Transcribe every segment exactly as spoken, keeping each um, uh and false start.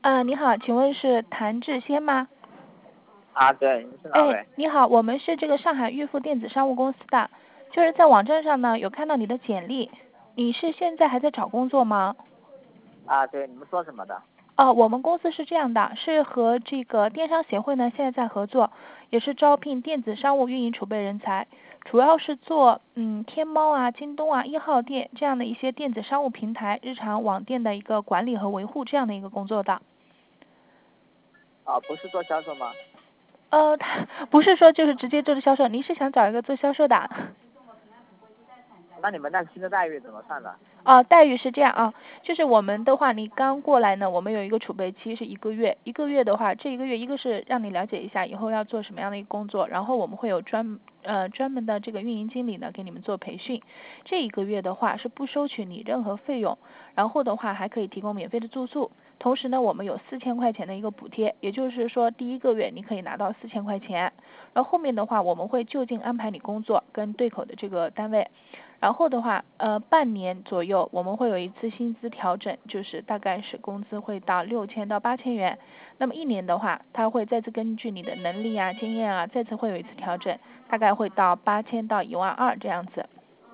呃，你好，请问是谭志先吗？ 啊，对，你是哪哎， 位？ 你好，我们是这个上海预付电子商务公司的，就是在网站上呢有看到你的简历，你是现在还在找工作吗？ 啊，对，你们做什么的？ 哦，我们公司是这样的，是和这个电商协会呢现在在合作，也是招聘电子商务运营储备人才，主要是做嗯天猫啊、京东啊、一号店这样的一些电子商务平台日常网店的一个管理和维护这样的一个工作的。 啊，不是做销售吗？ 呃，他不是说就是直接做的销售，您是想找一个做销售的？ 那你们那薪资待遇怎么算的？ 哦，待遇是这样啊，就是我们的话，你刚过来呢，我们有一个储备期是一个月，一个月的话，这一个月一个是让你了解一下以后要做什么样的一个工作，然后我们会有专呃专门的这个运营经理呢给你们做培训，这一个月的话是不收取你任何费用，然后的话还可以提供免费的住宿，同时呢我们有四千块钱的一个补贴，也就是说第一个月你可以拿到四千块钱，然后后面的话我们会就近安排你工作跟对口的这个单位。然后的话，呃，半年左右我们会有一次薪资调整，就是大概是工资会到六千到八千元。那么一年的话，它会再次根据你的能力啊、经验啊，再次会有一次调整，大概会到八千到一万二这样子。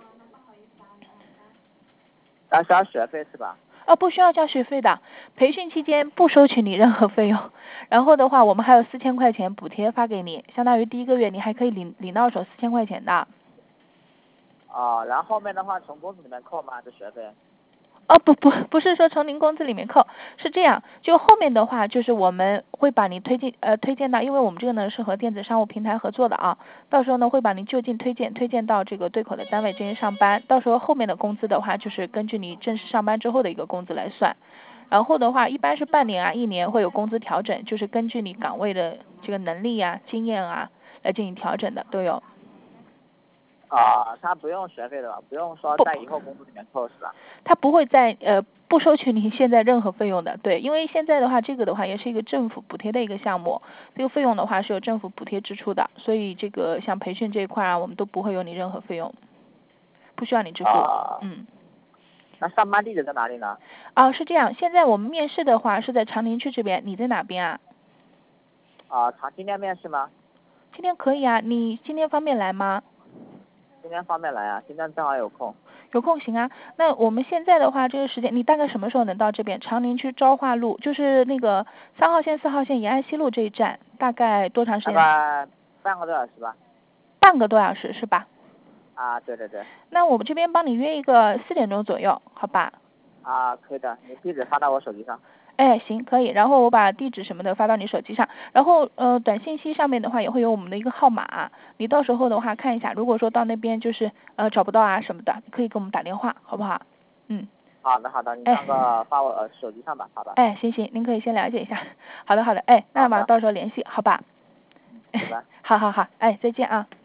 要交学费是吧？ 哦，不需要交学费的，培训期间不收取你任何费用。然后的话，我们还有四千块钱补贴发给你，相当于第一个月你还可以领领到手四千块钱的。 啊，然后后面的话从工资里面扣吗？这学费？ 哦，不不不是说从您工资里面扣，是这样，就后面的话就是我们会把你推荐呃推荐到，因为我们这个呢是和电子商务平台合作的啊，到时候呢会把您就近推荐推荐到这个对口的单位进行上班，到时候后面的工资的话就是根据你正式上班之后的一个工资来算，然后的话一般是半年啊一年会有工资调整，就是根据你岗位的这个能力啊经验啊来进行调整的都有。 啊，他不用学费的吧？不用说不在以后工资里面扣是吧？ 他不会在呃不收取你现在任何费用的，对，因为现在的话，这个的话也是一个政府补贴的一个项目，这个费用的话是由政府补贴支出的，所以这个像培训这一块啊，我们都不会有你任何费用，不需要你支付， 啊， 嗯， 那上班地址在哪里呢？ 啊是这样，现在我们面试的话是在长宁区这边，你在哪边啊？ 啊，长今天面试吗？ 今天可以啊，你今天方便来吗？ 今天方便来啊，今天正好有空。 有空行啊，那我们现在的话，这个时间你大概什么时候能到这边？长宁区昭化路，就是那个三号线、四号线延安西路这一站，大概多长时大间？ 概半个多小时吧。 半个多小时是吧？ 啊，对对对。 那我们这边帮你约一个四点钟左右，好吧？ 啊，可以的，你地址发到我手机上。 哎，行，可以。然后我把地址什么的发到你手机上，然后呃，短信息上面的话也会有我们的一个号码，你到时候的话看一下，如果说到那边就是呃找不到啊什么的，可以给我们打电话，好不好？嗯， 好的好的，你哎那个发我呃手机上吧，好吧。 哎，行行，您可以先了解一下。好的好的，哎，那么好的， 到时候联系，好吧？ 嗯，拜拜。 好好好，哎，再见啊。